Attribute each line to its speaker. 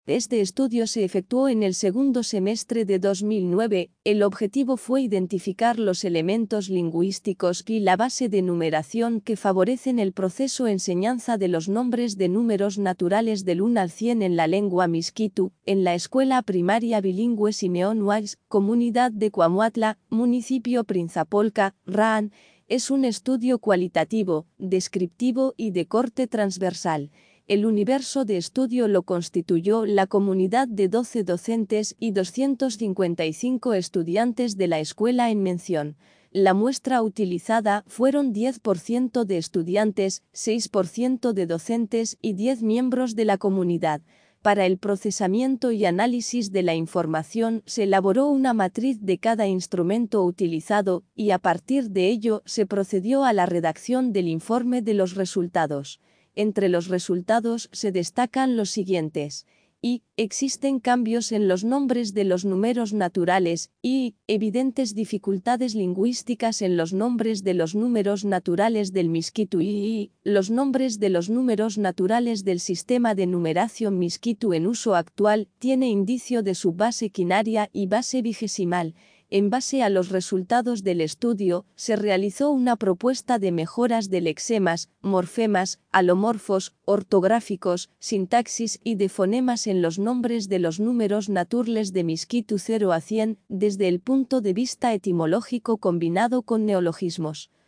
Speaker 1: Este estudio se efectuó en el segundo semestre de 2009. El objetivo fue identificar los elementos lingüísticos y la base de numeración que favorecen el proceso enseñanza de los nombres de números naturales del 1 al 100 en la lengua Miskitu, en la Escuela Primaria Bilingüe Simeón Weiss, Comunidad de Cuamuatla, Municipio Prinzapolca, RAN. Es un estudio cualitativo, descriptivo y de corte transversal. El universo de estudio lo constituyó la comunidad de 12 docentes y 255 estudiantes de la escuela en mención. La muestra utilizada fueron 10% de estudiantes, 6% de docentes y 10 miembros de la comunidad. Para el procesamiento y análisis de la información se elaboró una matriz de cada instrumento utilizado y a partir de ello se procedió a la redacción del informe de los resultados. Entre los resultados se destacan los siguientes. Existen cambios en los nombres de los números naturales y evidentes dificultades lingüísticas en los nombres de los números naturales del Miskitu y los nombres de los números naturales del sistema de numeración Miskitu en uso actual tiene indicio de su base quinaria y base vigesimal. En base a los resultados del estudio, se realizó una propuesta de mejoras de lexemas, morfemas, alomorfos, ortográficos, sintaxis y de fonemas en los nombres de los números naturales de Miskitu 0 a 100, desde el punto de vista etimológico combinado con neologismos.